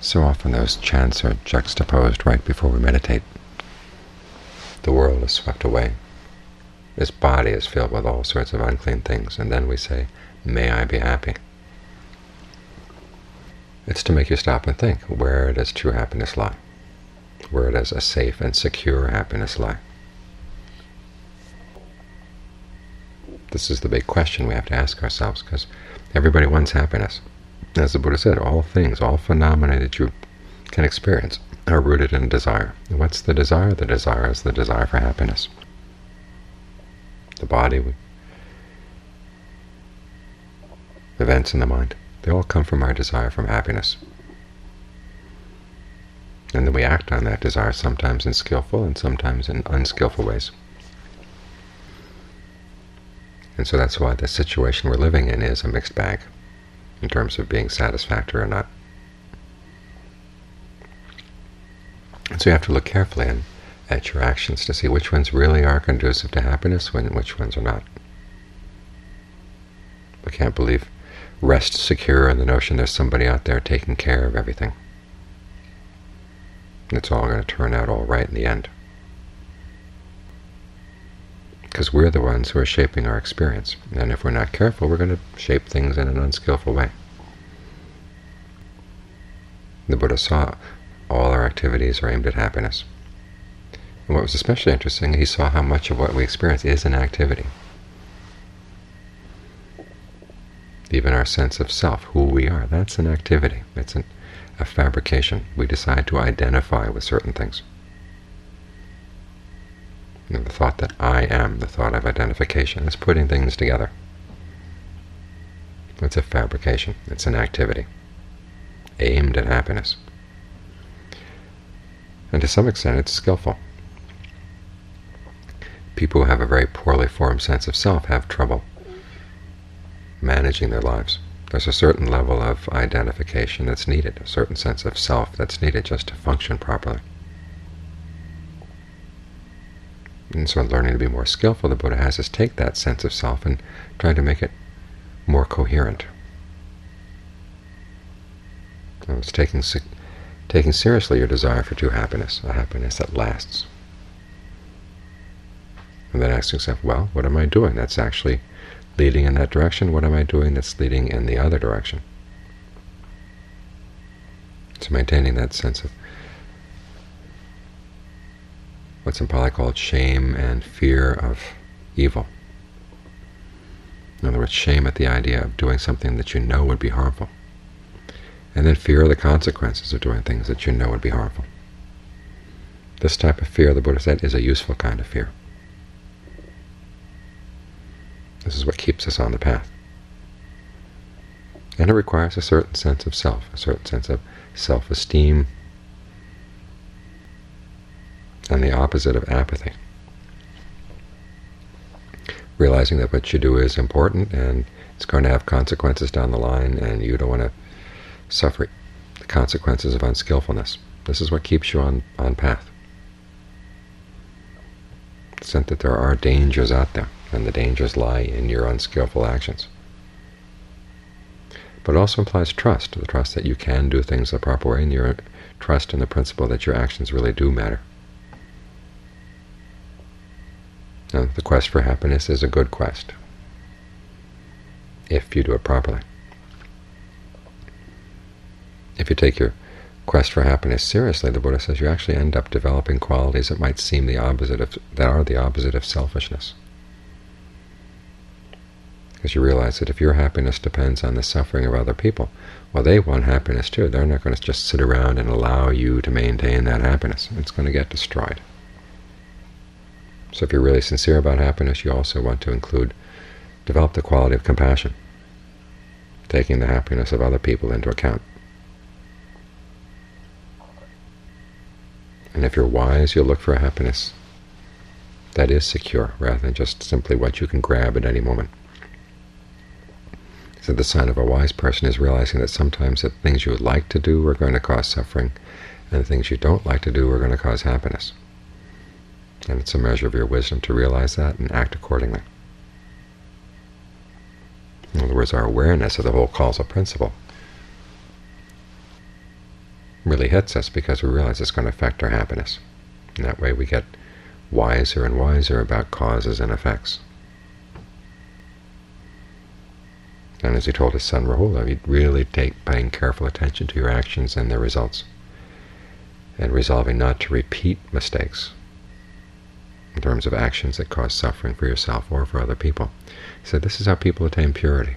So often those chants are juxtaposed right before we meditate. The world is swept away. This body is filled with all sorts of unclean things, and then we say, may I be happy. It's to make you stop and think, where does true happiness lie? Where does a safe and secure happiness lie? This is the big question we have to ask ourselves, because everybody wants happiness. As the Buddha said, all things, all phenomena that you can experience are rooted in desire. And what's the desire? The desire is the desire for happiness. The body, events in the mind, they all come from our desire for happiness. And then we act on that desire, sometimes in skillful and sometimes in unskillful ways. And so that's why the situation we're living in is a mixed bag in terms of being satisfactory or not. And so you have to look carefully at your actions to see which ones really are conducive to happiness and which ones are not. We can't rest secure in the notion there's somebody out there taking care of everything. It's all going to turn out all right in the end. Because we're the ones who are shaping our experience. And if we're not careful, we're going to shape things in an unskillful way. The Buddha saw all our activities are aimed at happiness. And what was especially interesting, he saw how much of what we experience is an activity. Even our sense of self, who we are, that's an activity. It's a fabrication. We decide to identify with certain things. The thought that I am, the thought of identification, is putting things together. It's a fabrication. It's an activity aimed at happiness. And to some extent it's skillful. People who have a very poorly formed sense of self have trouble managing their lives. There's a certain level of identification that's needed, a certain sense of self that's needed just to function properly. And so in learning to be more skillful, the Buddha has us take that sense of self and try to make it more coherent. And it's taking seriously your desire for true happiness, a happiness that lasts. And then asking yourself, well, what am I doing that's actually leading in that direction? What am I doing that's leading in the other direction? So maintaining that sense of what's in Pali called shame and fear of evil. In other words, shame at the idea of doing something that you know would be harmful, and then fear of the consequences of doing things that you know would be harmful. This type of fear, the Buddha said, is a useful kind of fear. This is what keeps us on the path. And it requires a certain sense of self, a certain sense of self-esteem, and the opposite of apathy. Realizing that what you do is important and it's going to have consequences down the line, and you don't want to suffer the consequences of unskillfulness. This is what keeps you on path. The sense that there are dangers out there, and the dangers lie in your unskillful actions. But it also implies trust, the trust that you can do things the proper way, and your trust in the principle that your actions really do matter. Now, the quest for happiness is a good quest, if you do it properly. If you take your quest for happiness seriously, the Buddha says you actually end up developing qualities that might seem that are the opposite of selfishness. Because you realize that if your happiness depends on the suffering of other people, well, they want happiness too. They're not going to just sit around and allow you to maintain that happiness. It's going to get destroyed. So if you're really sincere about happiness, you also want to develop the quality of compassion, taking the happiness of other people into account. And if you're wise, you'll look for a happiness that is secure, rather than just simply what you can grab at any moment. So the sign of a wise person is realizing that sometimes the things you would like to do are going to cause suffering, and the things you don't like to do are going to cause happiness. And it's a measure of your wisdom to realize that and act accordingly. In other words, our awareness of the whole causal principle really hits us because we realize it's going to affect our happiness. And that way we get wiser and wiser about causes and effects. And as he told his son Rahula, he'd really paying careful attention to your actions and their results, and resolving not to repeat mistakes in terms of actions that cause suffering for yourself or for other people. He said this is how people attain purity.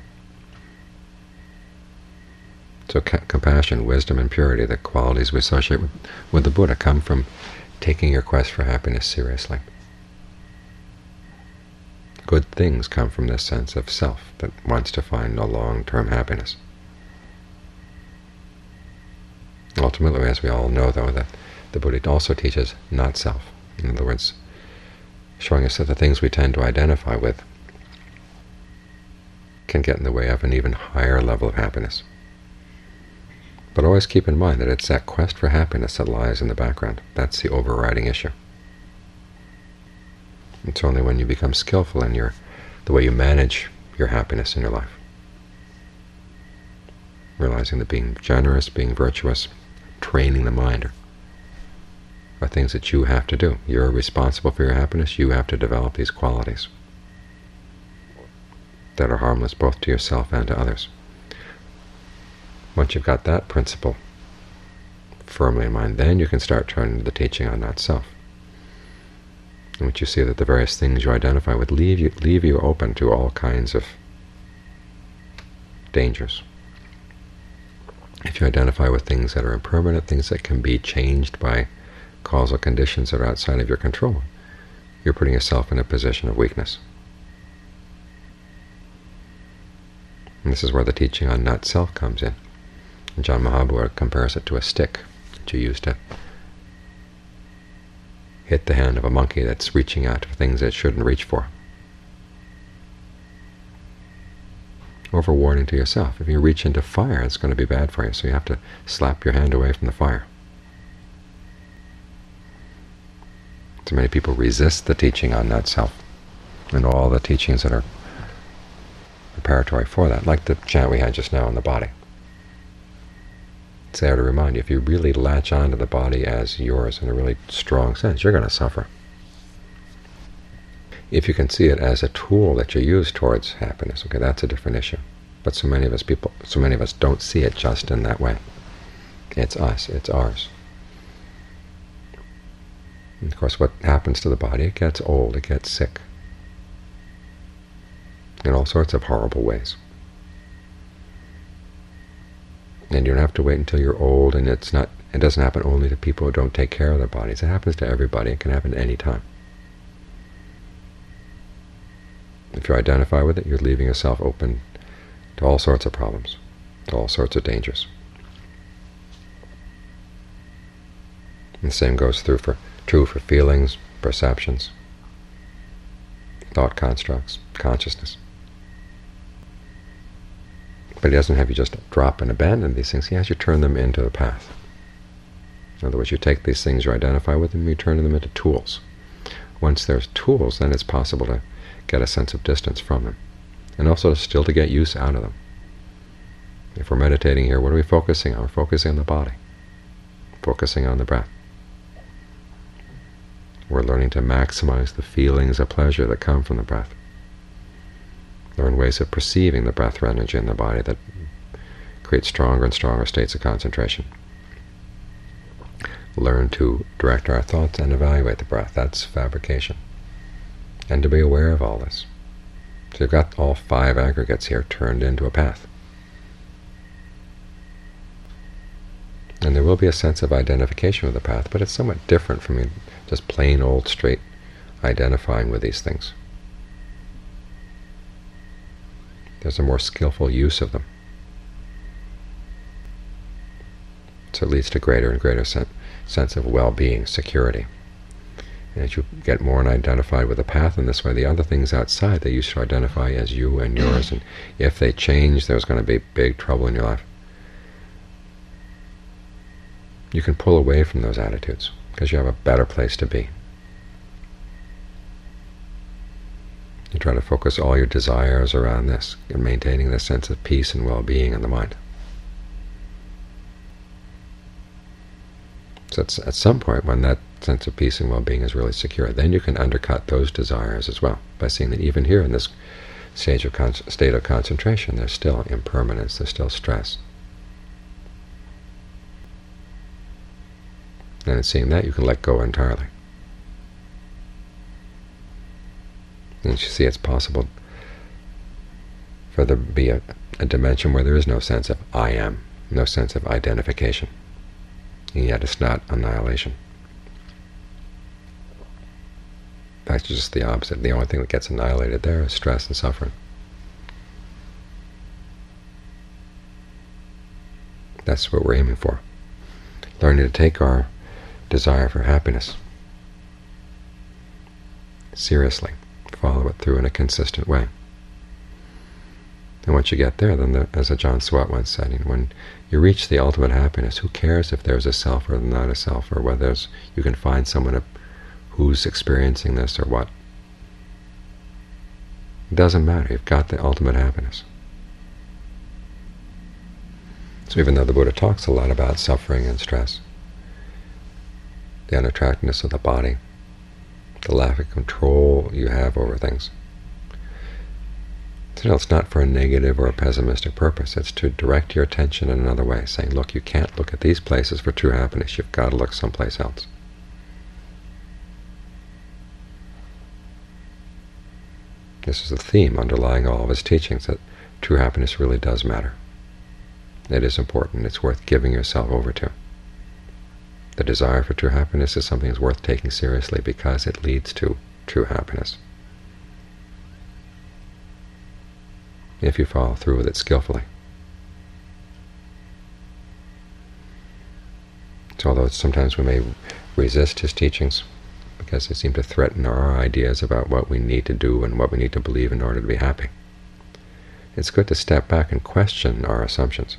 So compassion, wisdom, and purity, the qualities we associate with the Buddha, come from taking your quest for happiness seriously. Good things come from this sense of self that wants to find a long-term happiness. Ultimately, as we all know, though, that the Buddha also teaches not self. In other words, showing us that the things we tend to identify with can get in the way of an even higher level of happiness. But always keep in mind that it's that quest for happiness that lies in the background. That's the overriding issue. It's only when you become skillful in the way you manage your happiness in your life, realizing that being generous, being virtuous, training the mind are things that you have to do. You're responsible for your happiness. You have to develop these qualities that are harmless both to yourself and to others. Once you've got that principle firmly in mind, then you can start turning to the teaching on not self. And once you see that the various things you identify with leave you open to all kinds of dangers. If you identify with things that are impermanent, things that can be changed by causal conditions that are outside of your control, you're putting yourself in a position of weakness. And this is where the teaching on not self comes in. And John Mahabharata compares it to a stick that you use to hit the hand of a monkey that's reaching out for things it shouldn't reach for. Or for warning to yourself. If you reach into fire, it's going to be bad for you, so you have to slap your hand away from the fire. So many people resist the teaching on not self and all the teachings that are preparatory for that, like the chant we had just now on the body. It's there to remind you, if you really latch onto the body as yours in a really strong sense, you're going to suffer. If you can see it as a tool that you use towards happiness, okay, that's a different issue. But so many of us don't see it just in that way. It's us, it's ours. And of course, what happens to the body? It gets old, it gets sick, in all sorts of horrible ways. And you don't have to wait until you're old, and it doesn't happen only to people who don't take care of their bodies. It happens to everybody. It can happen at any time. If you identify with it, you're leaving yourself open to all sorts of problems, to all sorts of dangers. And the same goes true for feelings, perceptions, thought constructs, consciousness. But he doesn't have you just drop and abandon these things. He has you turn them into the path. In other words, you take these things you identify with them, you turn them into tools. Once there's tools, then it's possible to get a sense of distance from them, and also still to get use out of them. If we're meditating here, what are we focusing on? We're focusing on the body, focusing on the breath. We're learning to maximize the feelings of pleasure that come from the breath. Learn ways of perceiving the breath energy in the body that create stronger and stronger states of concentration. Learn to direct our thoughts and evaluate the breath. That's fabrication. And to be aware of all this. So you've got all 5 aggregates here turned into a path. And there will be a sense of identification with the path, but it's somewhat different from just plain old straight identifying with these things. There's a more skillful use of them. So it leads to greater and greater sense of well-being, security. And as you get more identified with the path in this way, the other things outside that you should identify as you and yours, and if they change, there's going to be big trouble in your life. You can pull away from those attitudes because you have a better place to be. You try to focus all your desires around this and maintaining this sense of peace and well-being in the mind. So it's at some point when that sense of peace and well-being is really secure, then you can undercut those desires as well by seeing that even here in this state of concentration, there's still impermanence, there's still stress. And in seeing that, you can let go entirely. And you see it's possible for there to be a dimension where there is no sense of I am, no sense of identification, and yet it's not annihilation. In fact, it's just the opposite. The only thing that gets annihilated there is stress and suffering. That's what we're aiming for. Learning to take our desire for happiness seriously, follow it through in a consistent way. And once you get there, then, as Ajahn Suwat once said, when you reach the ultimate happiness, who cares if there's a self or not a self, or whether you can find someone who's experiencing this or what. It doesn't matter. You've got the ultimate happiness. So even though the Buddha talks a lot about suffering and stress, the unattractiveness of the body, the lack of control you have over things, so it's not for a negative or a pessimistic purpose. It's to direct your attention in another way, saying, look, you can't look at these places for true happiness. You've got to look someplace else. This is the theme underlying all of his teachings, that true happiness really does matter. It is important. It's worth giving yourself over to. The desire for true happiness is something that's worth taking seriously because it leads to true happiness, if you follow through with it skillfully. So although sometimes we may resist his teachings because they seem to threaten our ideas about what we need to do and what we need to believe in order to be happy, it's good to step back and question our assumptions.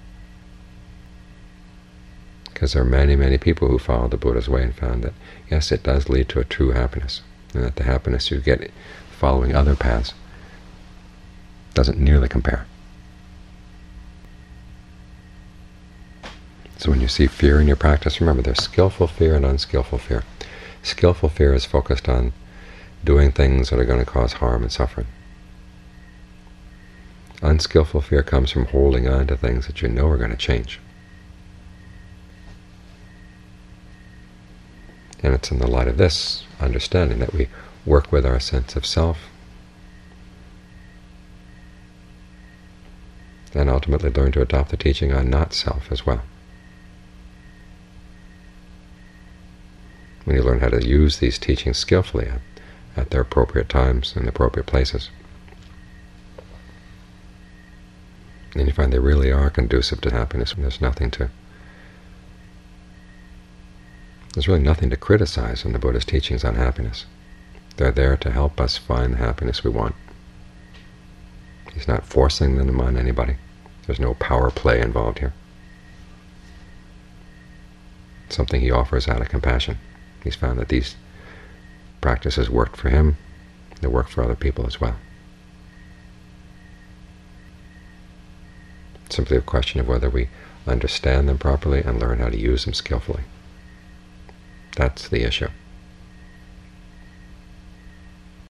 Because there are many, many people who followed the Buddha's way and found that, yes, it does lead to a true happiness, and that the happiness you get following other paths doesn't nearly compare. So when you see fear in your practice, remember there's skillful fear and unskillful fear. Skillful fear is focused on doing things that are going to cause harm and suffering. Unskillful fear comes from holding on to things that you know are going to change. And it's in the light of this understanding that we work with our sense of self and ultimately learn to adopt the teaching on not-self as well. When you learn how to use these teachings skillfully at their appropriate times and appropriate places, and you find they really are conducive to happiness. There's really nothing to criticize in the Buddha's teachings on happiness. They're there to help us find the happiness we want. He's not forcing them on anybody. There's no power play involved here. It's something he offers out of compassion. He's found that these practices worked for him. They work for other people as well. It's simply a question of whether we understand them properly and learn how to use them skillfully. That's the issue.